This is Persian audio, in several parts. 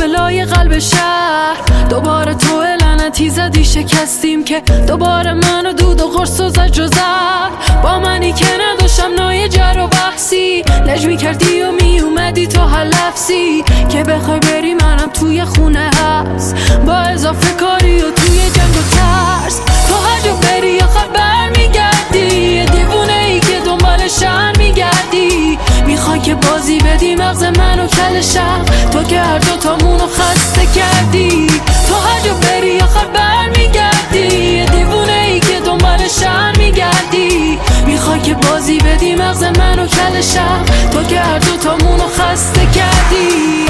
لای قلب شهر. دوباره تو لعنتی زدی شکستیم که دوباره منو دود و قرص و زجر و زد. با منی که نداشتم نای جر و بحثی، لج میکردی و میومدی تو هر لفظی که بخوای بری منم توی خونه هست، با اضافه کاری و توی جنگ و ترس. تو هر جا بری آخر برمیگردی، یه دیوونه ای که دنبال شهر میگردی. میخوای که بازی بدی مغز منو کل شهر، تو که هر دوتامونو خسته کردی. تو هر جا بری آخر برمیگردی، یه دیوونه ای که دنبال شهر میگردی. میخوای که بازی بدی مغز منو کل شهر، تو که هر دوتامونو خسته کردی.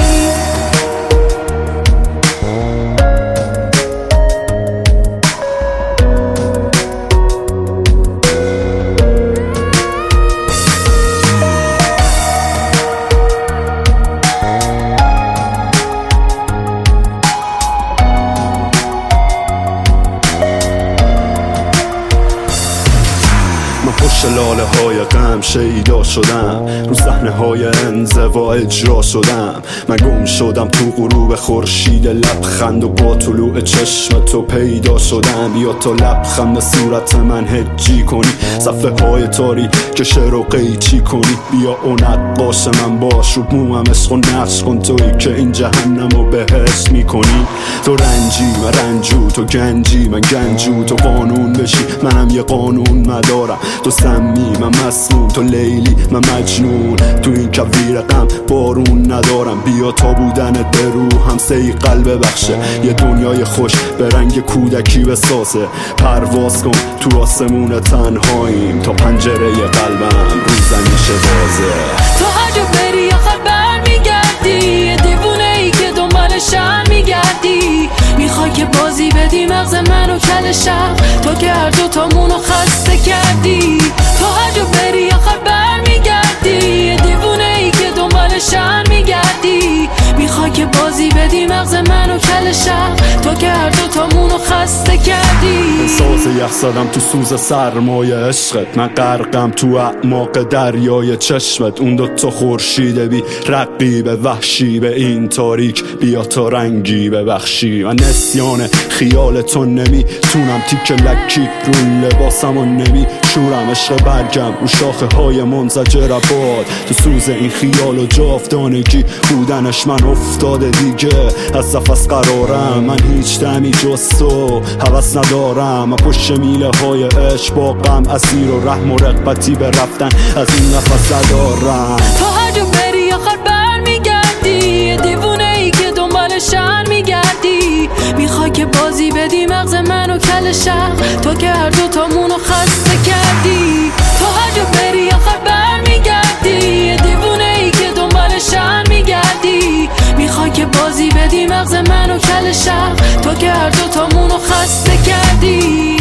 پشت لاله های غم شیدا شدم، رو صحنه های انزوا اجرا شدم. من گم شدم تو غروب خورشید لبخند و با طلوع چشم تو پیدا شدم. بیا تو لبخند صورت من هجی کنی، صفحه های تاری که شعر و قیچی کنی. بیا اون نقاش من باش، رو موام عشق و نقش کن تویی که این جهنم رو بهشت میکنی. تو رنجی من رنجو، تو گنجی من گنجو. تو قانون بشی منم یه قانون مدارم. تو سمی من مسموم، تو لیلی من مجنون. تو این کویر غم بارون ندارم. بیا تا بودنت به روحم سی قلب بخشه، یه دنیای خوش به رنگ کودکی بسازه. پرواز کن تو آسمون تنهاییم، تا پنجره قلبم روزن میشه بازه. تو هر جا بری آخر برمیگردی، یه دیوونه ای که دنبال شهر میگردی. میخوای که بازی بدی مغز منو کل شهر، تو که هر دوتامونو خسته کردی. تو هر جا بری آخر برمیگردی، یه دیوونه ای که دنبال شهر میگردی. میخوای که بازی بدی مغز منو کل شهر، تو که هر دوتامونو خسته کردی. ساز یخ زدم تو سوز سرمایه عشقت، من غرقم تو اعماق دریای چشمت. اون دوتا خورشید بی رقیب وحشی به این تاریک بیا تا رنگی ببخشی. من نسیان خیال تو نمیتونم، تیک لکی رو لباسم و نمیشورم. عشق برگم رو شاخه های منزجر باد، تو سوز این خیال و جاودانگی بودنش من افتاده دیگه. از نفس قرارم من هیچ دمی جز تو هوس ندارم. من پشت میله های عشق با غم اسیر و رحم و رغبتی به رفتن از این نفس ندارم. تو هر جا بری آخر برمیگردی، یه دیوونه ای که دنبال شهر میگردی. میخوای که بازی بدی مغز منو کل شهر، تو که هر دوتامونو خسته کردی. تو هر جا بری آخر برمیگردی، یه دیوونه ای که دنبال شهر میگردی. میخوای که بازی بدی مغز منو کل شهر، تو که هر دوتامونو خسته کردی.